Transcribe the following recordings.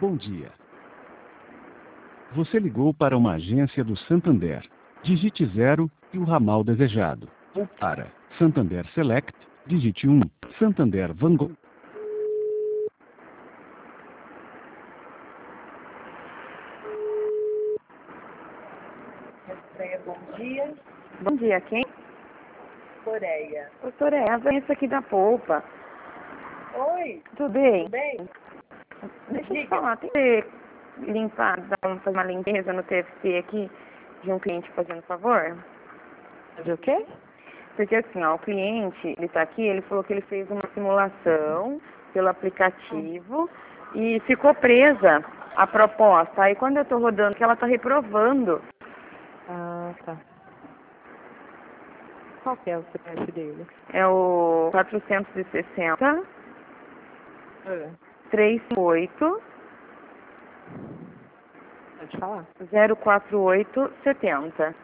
Bom dia. Você ligou para uma agência do Santander. Digite 0 e o ramal desejado. Ou para Santander Select, digite 1. Santander Van Gogh. Bom dia. Bom dia, quem? Coreia. Doutora, é a Vanessa aqui da Polpa. Oi, Tudo bem? tudo bem? Deixa eu te Diga. falar, tem que limpar, fazer uma limpeza no TFC aqui de um cliente fazendo favor? Fazer o quê? Porque assim, ó, o cliente, ele tá aqui, ele falou que ele fez uma simulação pelo aplicativo e ficou presa a proposta. Aí quando eu tô rodando, que ela tá reprovando. Ah, tá. Qual que é o CPF dele? É o 460 358 Pode falar. 048 70.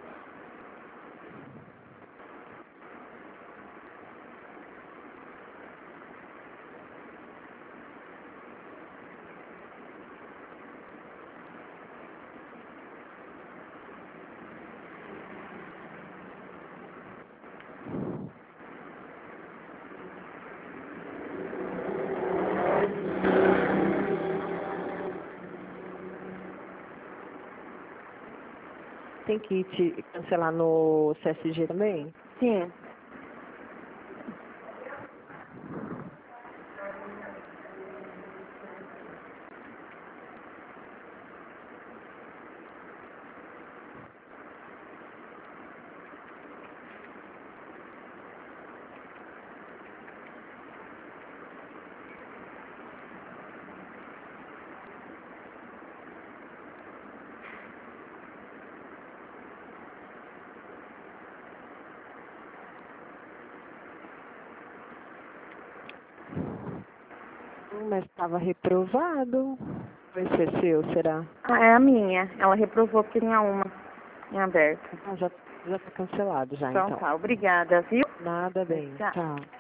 Tem que te cancelar no CSG também? Sim. Mas estava reprovado. Vai ser seu, será? Ah, é a minha. Ela reprovou porque tinha uma em aberto. Ah, já tá cancelado já, Então então. tá, obrigada, viu? Nada bem. Tchau. Tchau.